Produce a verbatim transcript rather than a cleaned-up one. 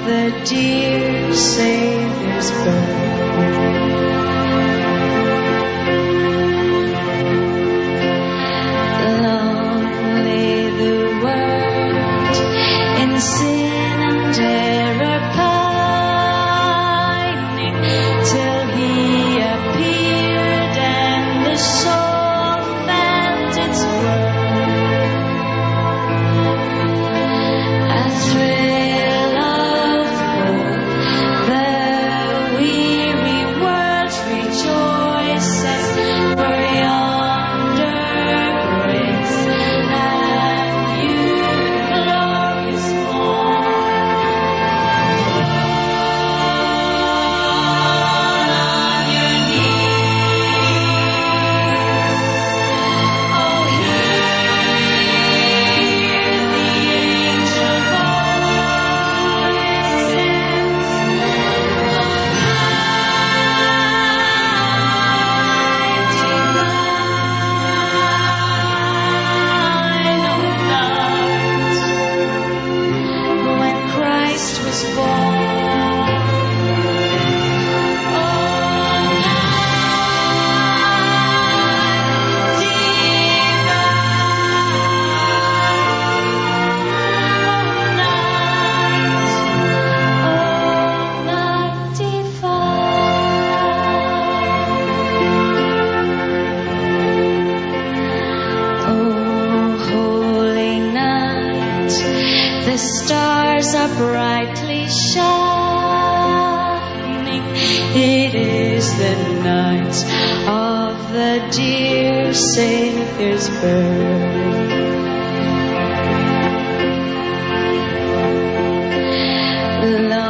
the dear Savior's birth. Long lay the world in sin and error pining, till He appeared and the soul felt its worth. A thrill of hope, the weary world rejoices, for yonder breaks a new glorious morn. Fall on your knees, oh hear the angel voices, when Christ was born. Oh, night divine, oh, holy night, the stars are brightly shining. It is the night of the dear Savior's birth. Long